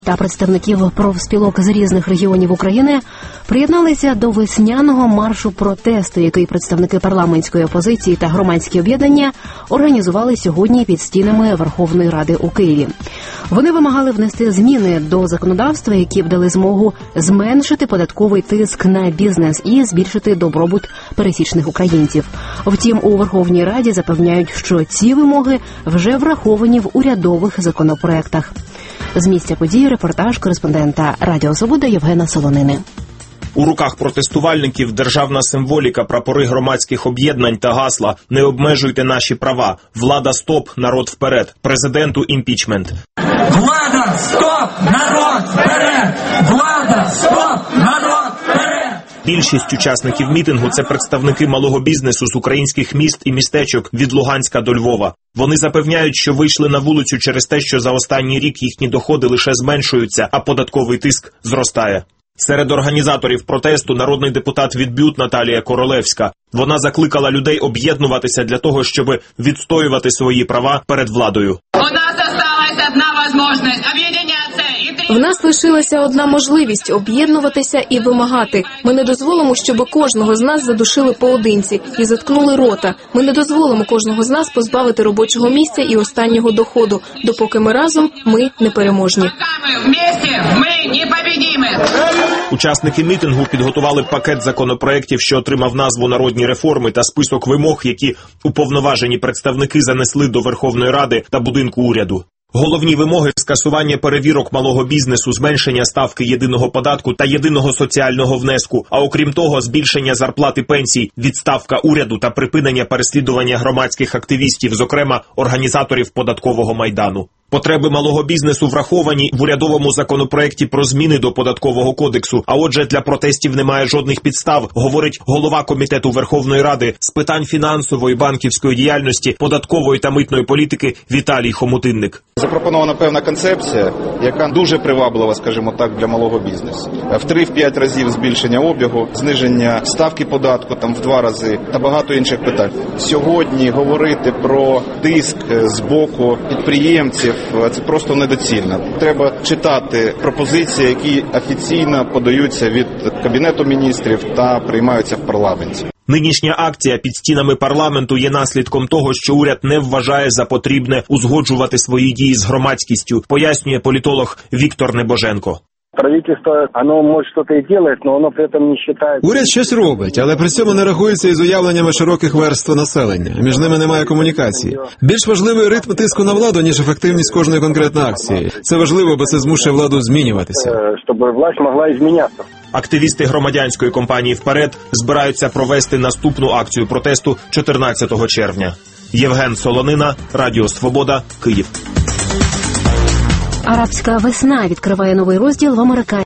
та представників профспілок з різних регіонів України приєдналися до весняного маршу протесту, який представники парламентської опозиції та громадські об'єднання організували сьогодні під стінами Верховної Ради у Києві. Вони вимагали внести зміни до законодавства, які б дали змогу зменшити податковий тиск на бізнес і збільшити добробут пересічних українців. Втім, у Верховній Раді запевняють, що ці вимоги вже враховані в урядових законопроектах. З місця події репортаж кореспондента Радіо Свобода Євгена Солонини. У руках протестувальників державна символіка, прапори громадських об'єднань та гасла «Не обмежуйте наші права», «Влада стоп, народ вперед», «Президенту імпічмент». Влада стоп, народ вперед! Влада стоп, народ вперед! Більшість учасників мітингу – це представники малого бізнесу з українських міст і містечок від Луганська до Львова. Вони запевняють, що вийшли на вулицю через те, що за останній рік їхні доходи лише зменшуються, а податковий тиск зростає. Серед організаторів протесту народний депутат від БЮТ Наталія Королевська. Вона закликала людей об'єднуватися для того, щоб відстоювати свої права перед владою. У нас залишилась одна можливість – об'єднатися. В нас лишилася одна можливість – об'єднуватися і вимагати. Ми не дозволимо, щоб кожного з нас задушили поодинці і заткнули рота. Ми не дозволимо кожного з нас позбавити робочого місця і останнього доходу. Допоки ми разом, ми непереможні. Учасники мітингу підготували пакет законопроєктів, що отримав назву «Народні реформи» та список вимог, які уповноважені представники занесли до Верховної Ради та будинку уряду. Головні вимоги – скасування перевірок малого бізнесу, зменшення ставки єдиного податку та єдиного соціального внеску, а окрім того, збільшення зарплат і пенсій, відставка уряду та припинення переслідування громадських активістів, зокрема організаторів податкового майдану. Потреби малого бізнесу враховані в урядовому законопроекті про зміни до Податкового кодексу, а отже для протестів немає жодних підстав, говорить голова Комітету Верховної Ради з питань фінансової, банківської діяльності, податкової та митної політики Віталій Хомутинник. Запропонована певна концепція, яка дуже приваблива, скажімо так, для малого бізнесу. В 3-5 разів збільшення обігу, зниження ставки податку там в 2 рази та багато інших питань. Сьогодні говорити про тиск з боку підприємців це просто недоцільно. Треба читати пропозиції, які офіційно подаються від Кабінету міністрів та приймаються в парламенті. Нинішня акція під стінами парламенту є наслідком того, що уряд не вважає за потрібне узгоджувати свої дії з громадськістю, пояснює політолог Віктор Небоженко. Правительство, оно може щось і робить, але воно при цьому не вважає. Уряд щось робить, але при цьому не рахується із уявленнями широких верств населення. Між ними немає комунікації. Більш важливий ритм тиску на владу, ніж ефективність кожної конкретної акції. Це важливо, бо це змушує владу змінюватися. Щоб власть могла змінятися. Активісти громадянської компанії «Вперед» збираються провести наступну акцію протесту 14 червня. Євген Солонина, Радіо Свобода, Київ. Арабська весна відкриває новий розділ в американській